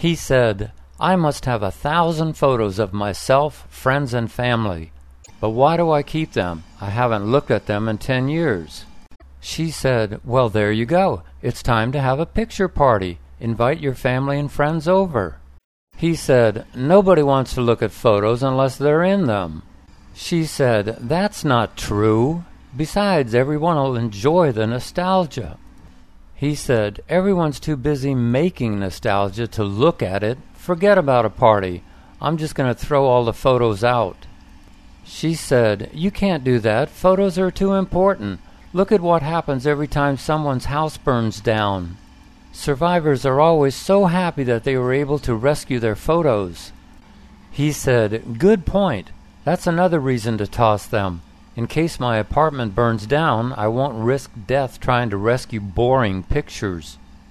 He said, "I must have 1,000 photos of myself, friends, and family. But why do I keep them? I haven't looked at them in 10 years. She said, "Well, there you go. It's time to have a picture party. Invite your family and friends over." He said, "Nobody wants to look at photos unless they're in them." She said, "That's not true. Besides, everyone will enjoy the nostalgia." He said, "Everyone's too busy making nostalgia to look at it. Forget about a party. I'm just going to throw all the photos out." She said, "You can't do that. Photos are too important. Look at what happens every time someone's house burns down. Survivors are always so happy that they were able to rescue their photos." He said, "Good point. That's another reason to toss them. In case my apartment burns down, I won't risk death trying to rescue boring pictures."